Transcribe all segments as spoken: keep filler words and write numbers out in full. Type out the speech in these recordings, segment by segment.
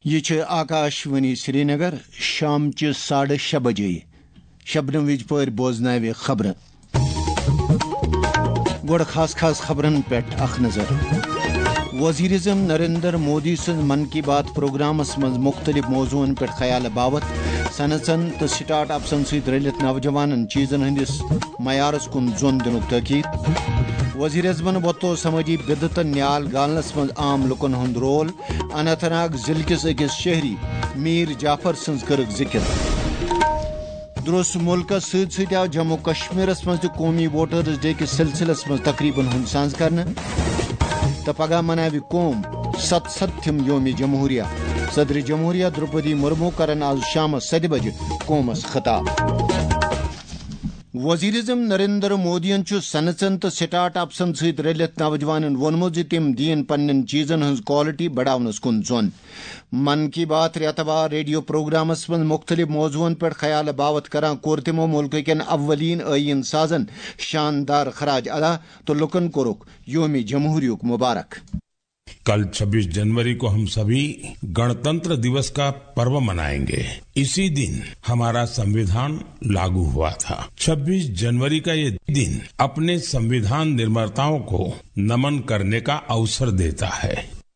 یہ آکاشوانی سری نگر شام چہ ساڑھے شے بجے شبنم وز پور بوزناوِ خبر گوڑ خاص خاص خبرن پیٹھ اخ نظر وزیر اعظم نریندر مودی سن من کی بات پروگرامس مز مختلف موضوعن پہ خیال باوت صنعتن تو سٹارٹ اپسن ست رلت نوجوانن چیزن ہندس معیارس کن زون دنک تاکید وزیر اعظمن ووتو سماجی بدتن نیال گالنس مز عام لکن ہند رول اننت ناگ ضلع کس اکس شہری میر جعفر سنز کرک ذکر درست ملکس ست ست آو جموں کشمیرس مز قومی ووٹرز ڈے کس سلسلس مز تقریباً ہند ساز کرنا تو پگہ مناوِ قوم ست ستھم یوم جمہوریہ صدر جمہوریہ دروپدی مرمو کرن آز شام ست بجے قومس خطاب وزیر اعظم نریندر مودین صنعتن تو سٹارٹ اپسن ست رلت نوجوانن وونمت زِ تم دین پنن چیزن ہز کوالٹی بڑاونس کن زون من کی بات ریتوار ریڈیو پروگرامس من مختلف موضوعن پر خیال باوت کران کور تمو ملک کن اولین آئین سازن شاندار خراج ادا تو لکن کورک یوم جمہوریہ مبارک. کل چھبیس جنوری کو ہم سبھی گणतंत्र दिवस का पर्व मनाएंगे. इसी दिन हमारा संविधान लागू हुआ था. छब्बीस जनवरी का ये दिन अपने संविधान निर्माताओं को नमन करने का अवसर देता है.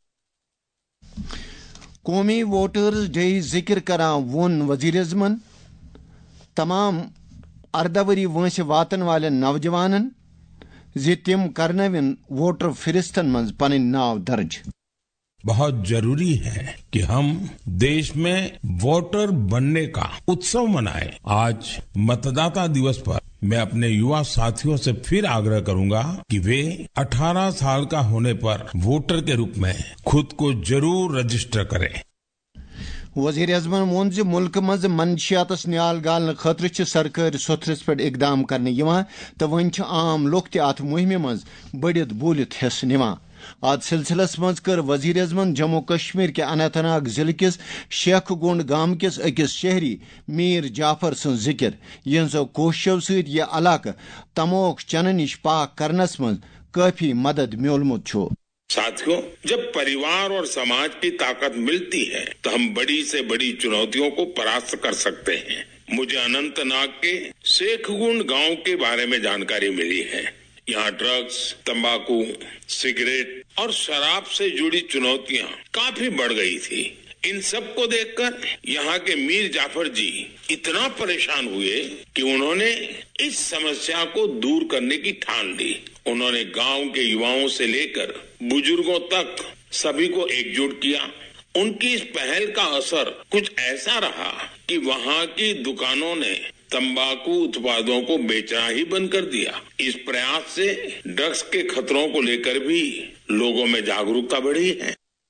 قومی ووٹرز ڈے ذکر کران وون وزیر اعظمن تمام اردہ وری وانس واتن والن نوجوانن زِ تم کرنوین ووٹر فہرستن من پن ناو درج. بہت ضروری ہے کہ ہم دیش میں ووٹر بننے کا اتسو منائیں. آج متداتا دیوس پر میں اپنے یوا ساتھیوں سے پھر آگرہ کروں گا کہ وہ اٹھارہ سال کا ہونے پر ووٹر کے روپ میں خود کو ضرور رجسٹر کریں. وزیر اعظمن وون زِ ملک مز منشیاتس نیال گالن خاطر چھ سرکاری سوتھرس پہ اقدام کرنے یوان تو ون چھ عام لوگ تہ ات مہم مز بڑھت بولت حص نوان. ات سلسلس مز کر وزیر اعظمن جموں کشمیر کے اننت ناگ ضلع کس شیخ گونڈ گام کس اکس شہری میر جعفر سن ذکر ینزو کوششو ست یہ علاقہ تموک چنہ نش پاک کرنس مز کافی مدد میولمت چھو. ساتھیوں، جب پریوار اور سماج کی طاقت ملتی ہے تو ہم بڑی سے بڑی چنوتیوں کو پراست کر سکتے ہیں. مجھے اننت ناگ کے شیخ گونڈ گاؤں کے بارے میں جانکاری ملی ہے. یہاں ڈرگز، تمباکو، سگریٹ اور شراب سے جڑی چنوتیاں کافی بڑھ گئی تھی. ان سب کو دیکھ کر یہاں کے میر جعفر جی اتنا پریشان ہوئے کہ انہوں نے اس سمسیا کو دور کرنے کی ٹھان لی. انہوں نے گاؤں کے یواؤں سے لے کر بزرگوں تک سبھی کو ایک جٹ کیا. ان کی اس پہل کا اثر کچھ ایسا رہا کہ وہاں کی دکانوں نے تمباکو اتپادوں کو بیچنا ہی بند کر دیا. اس پریاس سے ڈرگس کے خطروں کو لے کر بھی لوگوں میں جاگروکتا بڑھی ہے.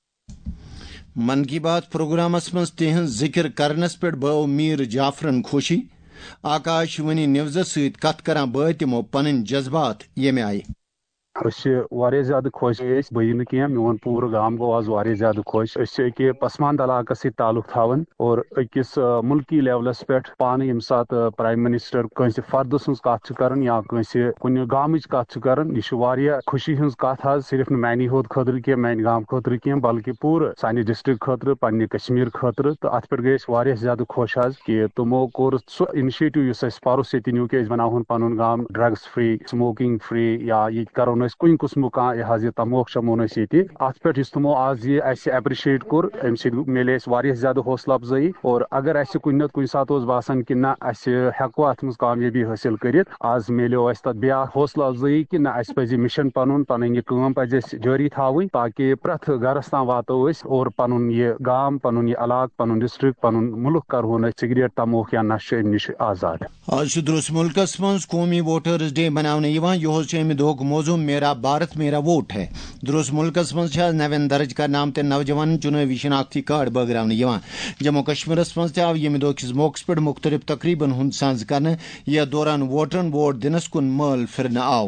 من کی بات پروگرامس مز تہذ ذکر کرنس پہ بو میر جعفرن خوشی. آکاشوانی نیوز ست کت کران بٲے تمو پنن جذبات یمہ آئی. واریاہ زیادہ خوش بی نا کی میون پور گام گو آز واریاہ زیادہ خوش. اکہ پسماند علاقہ سی تعلق تھاون اور اکس ملکی لیولس پہ پانے یم سات پرائم منسٹر کنس فرد سن کت کران یا کنس کن گامچ کت کران یہ واریاہ خوشی ہز کت حظ. صرف نہ میانہ ہوت خاطر کی میانہ گام خاطر کی بلکہ پور سانہ ڈسٹرک خاطر پنہ کشمیر خاطر. تو ات پہ گئی واریاہ زیادہ خوش حظ کہ تمو کور سہ انشیٹو اس پارس یہ نیو کہ بناون پن گام ڈرگس فری، سموکنگ فری یا یہ کرو کن قسم کھانا یہ تموک شمون یہ ات پہ تمو آج یہ اہس اپریشیٹ کور ام سی ملے واریاہ زیادہ حوصلہ افزائی. اور اگر اس کن نت کن سات باسان کہ نہ ہیکو ات مز کامیابی حاصل کرت آج ملو اس تک بیا حوصلہ افزائی کہ نہ اس پہ مشن پن پن یہ کام پہ جاری تھاوی تاکہ پریت گرس تام واتو اور پن یہ گام پن یہ علاقہ پن ڈسٹرک پن ملک کرہون سگریٹ تموک یا نشہ نش آزاد. آج درست ملکس مز قومی ووٹرز ڈے منانے یہ امہ دہک موضوع میرا بھارت میرا ووٹ ہے. درست ملکس مز نوین درج کرنے آمت نوجوان چناوی شناختی کارڈ بٲگراونہٕ. جموں کشمیرس مز آو یمہ دہ کس موقع پہ مختلف تقریبن ہند ساز کرنے. یتھ دوران ووٹرن ووٹ دنس کن مل پھرنے آو.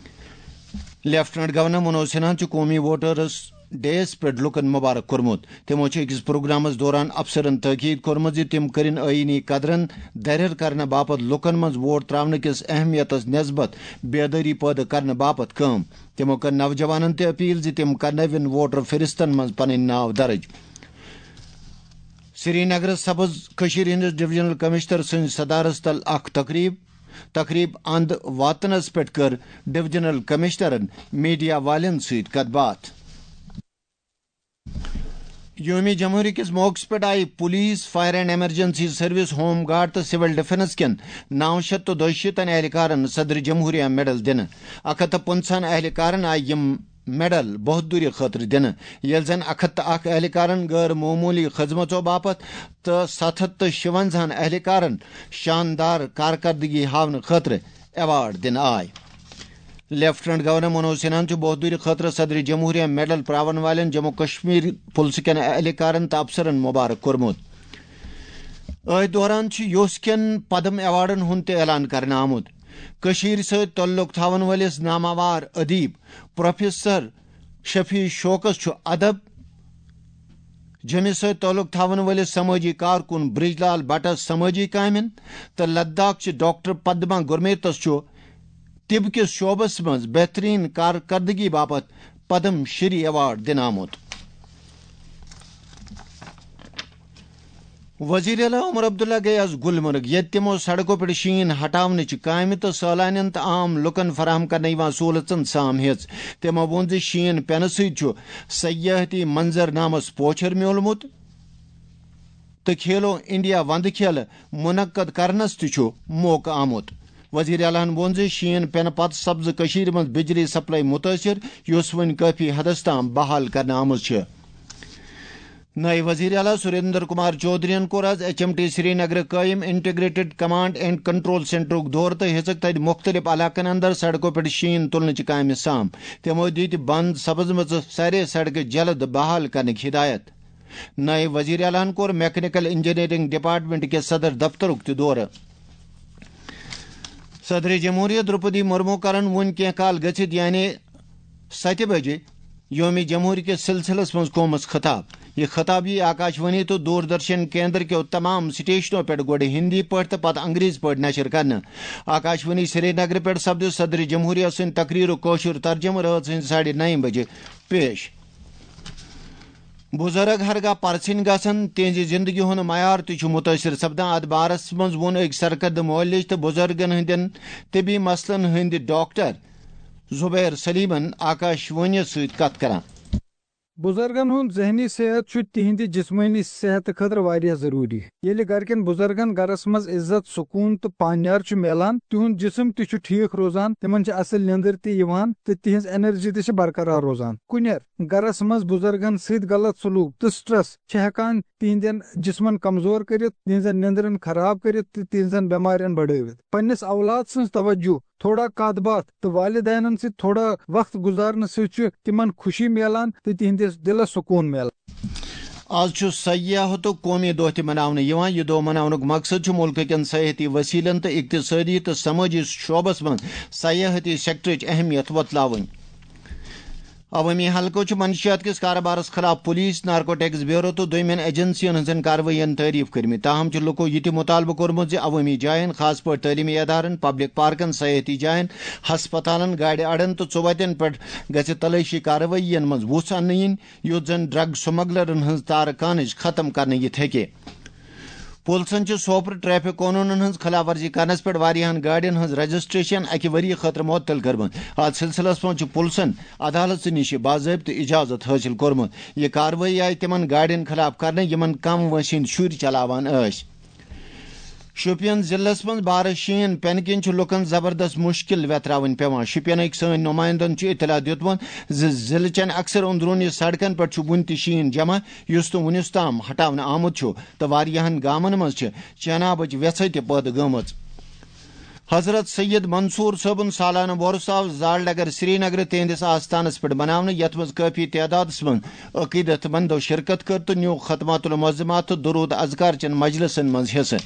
لیفٹنٹ گورنر منوج سنہا قومی ووٹرز ڈیس پہ لکن مبارک کورمت. تمو اکس پروگرامس دوران افسرن تاکید کورمت تم کرن آئینی قدرن درر کرنے باپت لکن مز ووٹ تراؤن کس اہمیتس نسبت بیداری پید کرنے باپت کام. تمو کر نوجوانن تہ اپیل تم کرنوین ووٹر فہرستن مز پن ناو درج. سری نگر سبز کشیر ہندس ڈویژنل کمشنر سن صدارت تل اخ تقریب تقریب اند واتنس پہ کر ڈویژنل کمشنرن میڈیا والن ست کت بات. یوم جمہوری کس موقع پہ آئی police fire and emergency service home guard تو سول ڈیفنس کن نو شیت تو دشیتن اہلکارن صدر جمہوریہ میڈل دن. اک ہتھ پنچہن اہلکارن آئی یم میڈل بہادری خاطر دن یل زن اک ہتھ اخ اہلکارن غیر معمولی خدمتوں باپت تو ست ہتھ تو شونزہن اہلکارن شاندار کارکردگی ہاؤن خاطر ایوارڈ دن آئے. لیفٹنٹ گورنر منوج سنہن بہادری خاطر صدر جمہوریہ میڈل پراون والن جموں کشمیر پولیس کن اہلکارن تو افسرن مبارک کورمت. ات دوران یوس کن پدم ایوارڈن ہند اعلان کرنا آمت. کشیر ست تعلق تھاون ولس ناماوار ادیب پروفیسر شفیع شوکس ادب، جمس ست تعلق تھاون ولس سماجی کارکن برج لال بٹس سماجی کامن تو لداخ چہ ڈاکٹر پدما گرمیتس طب کس شعبس مز بہترین کارکردگی باپت پدم شری ایوارڈ دن آمت. وزیر اعلیٰ عمر عبداللہ گئی آز گلمرگ یت تمو سڑکوں پہ شین ہٹاون کامہ تو سالانین تو عام لکن فراہم کرنے سہولتن سام ہیچ. تمو وون زِ شین پینہ ست سیاحتی منظر نامس پوچھر میولمت تو کھیلو انڈیا وند کھیل منعقد کرنس تہ موقع آمت. وزیر اعلیٰ وون زِ شین پینہ پتہ سپز کشیر مز بجلی سپلائی متاثر یس ون کافی حدس تام بحال کرنے آمز. نئے وزیر اعلیٰ سریندر کمار چودھرین کور آز H M T Srinagar قائم انٹیگریٹڈ کمانڈ اینڈ کنٹرول سینٹرک دور تو ہیچک تت مختلف علاقن اندر سڑکوں پہ شین تلنچ کامہ سام. تمو دت بند سپزمژ سارے سڑکیں جلد بحال کرنے ہدایت. نئے وزیر اعلیٰ کور میکنیکل انجینئرنگ ڈپارٹمنٹ کے صدر دفترک تہ دور. صدر جمہوریہ درپدی مرمو کرن ون کی کال گھت یعنی ست بجے یوم جمہوری کے سلسلس مز قومس خطاب. یہ خطاب یہ آکاشوانی تو دوردرشن کیندر کے تمام سٹیشنوں پہ گوڑ ہندی پہ تو پتہ انگریز پہ نشر کرنا. آکاشوانی سری نگر پہ سپد صدر جمہوریہ سن تقریر کوشر ترجمہ رات سن ساڑھے نو بجے پیش. بزرگ ہرگاہ پرسن گھن تہذ زندگی ہند معیار تہ متاثر سپدان. ات بارس مز وون اک سرکرد معالج تو بزرگن ہندین طبی مسلن ہند ڈاکٹر زبیر سلیمن آکاشوانی ست کت کران. بزرگن ہند ذہنی صحت تہند جسمانی صحت خاطر واریاہ ضروری. ییلہ گرکن بزرگن گرس مز عزت سکون تو پانیار ملان تہند جسم تہ ٹھیک روزان تمن اصل نیندر تہ یوان تو تہذ انرجی تہ برقرار روزان. کنیر گرس مز بزرگن ست غلط سلوک تو سٹرس ہیکان تہندین جسمن کمزور کرت تہذن نیندرن خراب کرت تو تہذن بیمارین بڑھوت. پنس اولاد سن توجہ تھوڑا کات بات تو والدینن سے تھوڑا وقت گزارنے ست تمن خوشی ملان تو تہندس دلس سکون ملان. آج سیاحت تو قومی دہ تہ مناونہ یوان. یہ دہ مناونک مقصد ملک کن سیاحتی وسیلن تو اقتصادی تو سماجی شعبس من سیاحتی سیکٹرچ اہمیت وتلاون. عوامی حلقوں منشیات کس کاروبارس خلاف پولیس نارکوٹکس بیورو تو دویمین ایجنسین ہن کاروائین تعریف کرمت. تاہم لوکو یہ مطالبہ کورمت زِ عوامی جائن خاص پہ تعلیمی ادارن پبلک پارکن سیاحتی جائن ہسپتالن گاڑی اڑن تو ژوتین پہ گژھِ تلاشی کاروائین مز وُژھ انہ ین یوت زن ڈرگ سمگلرن ہز تارکانج ختم کرنے یت ہیکہ. پولیسن سوپر ٹریفک قانون ہز خلاف ورزی کرنس پہ واریاہن گاڑین ہز رجسٹریشن اکہ وری خاطر معطل کرمت. ات سلسلس مز پولیسن عدالت نش باضابطہ اجازت حاصل کورمت. یہ کاروٲیی آئی تمن گاڑین خلاف کرنے یمن کم وٲنٛسہِ ہٕنٛدۍ شُرۍ چلاوان ٲسۍ. شوپین ضلع من بارہ شین پینہ کن لکن زبردست مشکل ویتراون پیوان. شوپینک سن نمائندن اطلاع دیتمت ضلع چین اکثر اندرونی سڑکن پہ ون تہ شین جمع یس تو ونس تام ہٹاونہ آمت تو واریاہن گامن مز چنابچ ویژھہ تہ پٲدٕ گٔمٕژ. حضرت سید منصور صٲبن سالانہ وورث آو زال ڈگر سری نگر تہندس آستانس پہ مناونہ یت مز کافی تعداد من عقیدت مندو شرکت کر تو نیو ختمات المعظمات تو درود اذکار چن مجلسن مز حصہ.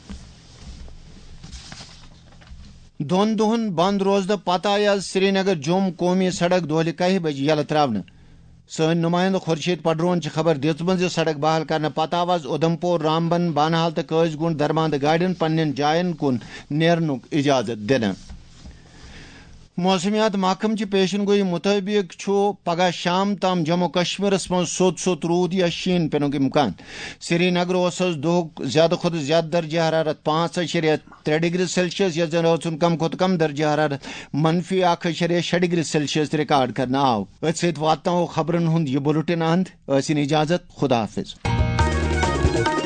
دون دہن بند روزدہ پتہ آئی آز سری نگر جوم قومی سڑک دہلہ کہہ بجہ یلہ تراونہ. سن نمائندہ خورشید پڈرون خبر دِژمٕژ زِ سڑک بحال کرنے پتہ آو آز ادھمپور رامبن بانہال تو قٲضۍ گُنٛڈ درماندٕ گاڑین پننٮ۪ن جاین کُن نیرنُک اجازت دِنہٕ. موسمیات محکم چہ پیشن گوئی مطابق پگہ شام تام جموں کشمیرس من سوت سوت رود یا شین پینک امکان. سری نگر دہک زیادہ کھت زیادہ درجہ حرارت پانچ اشریہ ترے ڈگری سیلسیس یس زن روزن کم کھت کم درجہ حرارت منفی اک اشریہ شے ڈگری سیلسیس ریکارڈ کرنا آو. ات سیت واتناو خبرن ہند یہ بلٹن اند. ٲسِن اجازت. خدا حافظ.